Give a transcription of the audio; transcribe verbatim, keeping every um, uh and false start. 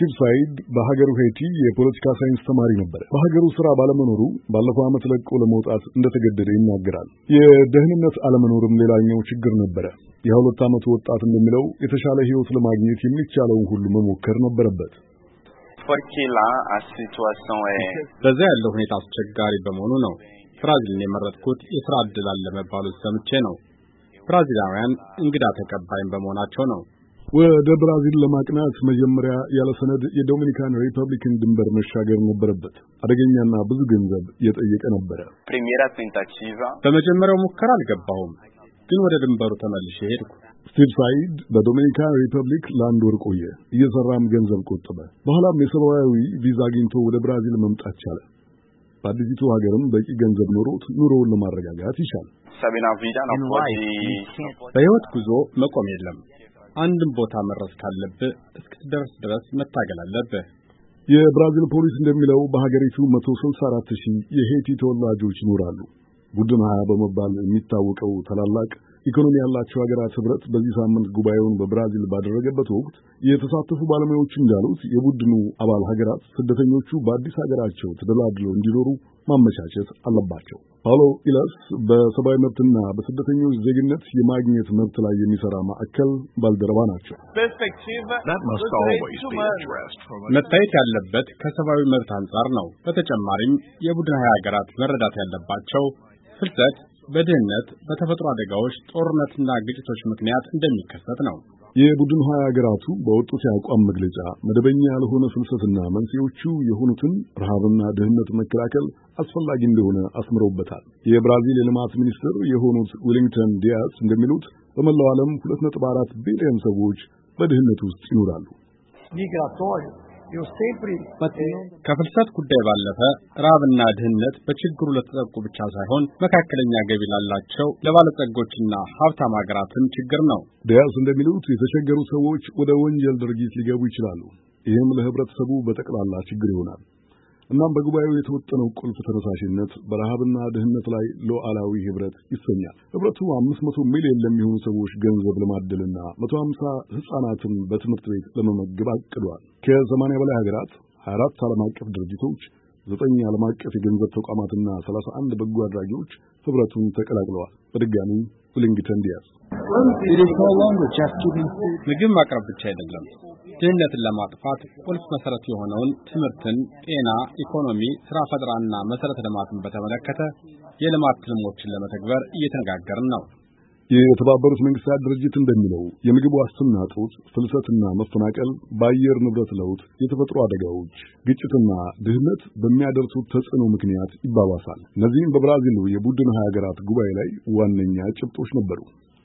ስቲቭ ሳይድ በሀገሩ ሄይቲ የፖለቲካ ሳይንስ ተማሪ ነበር። በሀገሩ ስራ ባለመኖሩ ባለፈው ዓመት ለቆ ለመውጣት እንደተገደደ ይናገራል። የደህንነት አለመኖርም ሌላኛው ችግር ነበረ። የሁለት ዓመቱ ወጣት እንደሚለው የተሻለ ህይወት ለማግኘት የሚቻለውን ሁሉ መሞከር ነበረበት። በዛ ያለው ሁኔታ አስቸጋሪ በመሆኑ ነው ብራዚልን የመረጥኩት። የሥራ ዕድል አለ መባሉን ሰምቼ ነው። ብራዚላውያን እንግዳ ተቀባይም በመሆናቸው ነው። ወደ ብራዚል ለማቅናት መጀመሪያ ያለ ሰነድ የዶሚኒካን ሪፐብሊክን ድንበር መሻገር ነበረበት። አደገኛና ብዙ ገንዘብ የጠየቀ ነበር። በመጀመሪያው ሙከራ አልገባሁም፣ ግን ወደ ድንበሩ ተመልሼ ሄድኩ። ስቲቭ ሳይድ በዶሚኒካን ሪፐብሊክ ለአንድ ወር ቆየ። እየሰራም ገንዘብ ቆጠበ። በኋላም የሰብአዊ ቪዛ አግኝቶ ወደ ብራዚል መምጣት ቻለ። በአዲሲቱ ሀገርም በቂ ገንዘብ ኖሮት ኑሮውን ለማረጋጋት ይሻል። በህይወት ጉዞ መቆም የለም። አንድም ቦታ መድረስ ካለብህ እስክትደርስ ድረስ መታገል አለብህ። የብራዚል ፖሊስ እንደሚለው በሀገሪቱ መቶ ስልሳ አራት ሺህ የሄይቲ ተወላጆች ይኖራሉ። ቡድን ሀያ በመባል የሚታወቀው ታላላቅ ኢኮኖሚ ያላቸው ሀገራት ህብረት በዚህ ሳምንት ጉባኤውን በብራዚል ባደረገበት ወቅት የተሳተፉ ባለሙያዎች እንዳሉት የቡድኑ አባል ሀገራት ስደተኞቹ በአዲስ ሀገራቸው ተደላድለው እንዲኖሩ ማመቻቸት አለባቸው። ፓውሎ ኢላስ በሰብአዊ መብትና በስደተኞች ዜግነት የማግኘት መብት ላይ የሚሰራ ማዕከል ባልደረባ ናቸው። መታየት ያለበት ከሰብአዊ መብት አንጻር ነው። በተጨማሪም የቡድን ሀያ ሀገራት መረዳት ያለባቸው ፍልሰት በድህነት፣ በተፈጥሮ አደጋዎች፣ ጦርነትና ግጭቶች ምክንያት እንደሚከሰት ነው። የቡድን ሀያ ሀገራቱ በወጡት የአቋም መግለጫ መደበኛ ያልሆነ ፍልሰትና መንስኤዎቹ የሆኑትን ረሃብና ድህነት መከላከል አስፈላጊ እንደሆነ አስምረውበታል። የብራዚል የልማት ሚኒስትር የሆኑት ዊሊንግተን ዲያስ እንደሚሉት በመላው ዓለም ሁለት ነጥብ አራት ቢሊዮን ሰዎች በድህነት ውስጥ ይኖራሉ። ከፍልሰት ጉዳይ ባለፈ ረሃብና ድህነት በችግሩ ለተጠቁ ብቻ ሳይሆን መካከለኛ ገቢ ላላቸው ለባለጸጎችና ሀብታም ሀገራትም ችግር ነው። ዲያስ እንደሚሉት የተቸገሩ ሰዎች ወደ ወንጀል ድርጊት ሊገቡ ይችላሉ። ይህም ለህብረተሰቡ በጠቅላላ ችግር ይሆናል። እናም በጉባኤው የተወጠነው ቁልፍ ተነሳሽነት በረሃብና ድህነት ላይ ሉዓላዊ ህብረት ይሰኛል። ህብረቱ አምስት መቶ ሚሊዮን ለሚሆኑ ሰዎች ገንዘብ ለማደልና መቶ ሃምሳ ህጻናትን በትምህርት ቤት ለመመገብ አቅዷል። ከሰማንያ በላይ ሀገራት፣ ሀያ አራት ዓለም አቀፍ ድርጅቶች፣ ዘጠኝ ዓለም አቀፍ የገንዘብ ተቋማትና ሰላሳ አንድ በጎ አድራጊዎች ህብረቱን ተቀላቅለዋል። በድጋሚ ዊሊንግተን ዲያስ ምግብ ማቅረብ ብቻ አይደለም፣ ድህነትን ለማጥፋት ቁልፍ መሰረት የሆነውን ትምህርትን፣ ጤና፣ ኢኮኖሚ፣ ስራ ፈጠራና መሰረተ ልማትን በተመለከተ የልማት ትልሞችን ለመተግበር እየተነጋገርን ነው። የተባበሩት መንግስታት ድርጅት እንደሚለው የምግብ ዋስትና እጦት፣ ፍልሰትና መፈናቀል፣ በአየር ንብረት ለውጥ፣ የተፈጥሮ አደጋዎች፣ ግጭትና ድህነት በሚያደርሱት ተጽዕኖ ምክንያት ይባባሳል። እነዚህም በብራዚሉ የቡድን ሀያ ሀገራት ጉባኤ ላይ ዋነኛ ጭብጦች ነበሩ።